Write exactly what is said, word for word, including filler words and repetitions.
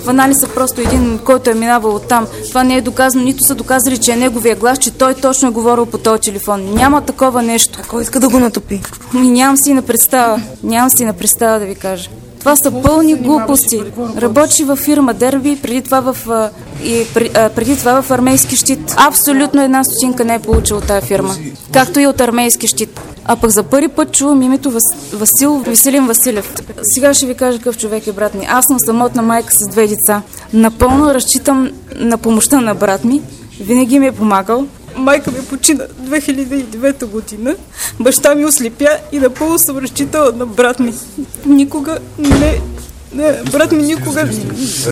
хванали са просто един, който е минавал оттам. Това не е доказано, нито са доказали, че е неговия глас, че той точно е говорил по този телефон. Няма такова нещо. А кой иска да го натопи? Ми, нямам си на представа. Нямам си на представа да ви кажа. Това са пълни глупости. Работи във фирма Дерби, преди това в, а, и, а, преди това в Армейски щит. Абсолютно една стотинка не е получил от тази фирма. Както и от Армейски щит. А пък за първи път чувам името Вас, Васил Веселин Василев. Сега ще ви кажа какъв човек е брат ми. Аз съм самотна майка с две деца. Напълно разчитам на помощта на брат ми. Винаги ми е помагал. Майка ми почина две хиляди и девета година. Баща ми ослепя и напълно съм разчитала на брат ми. Никога не... не брат ми никога...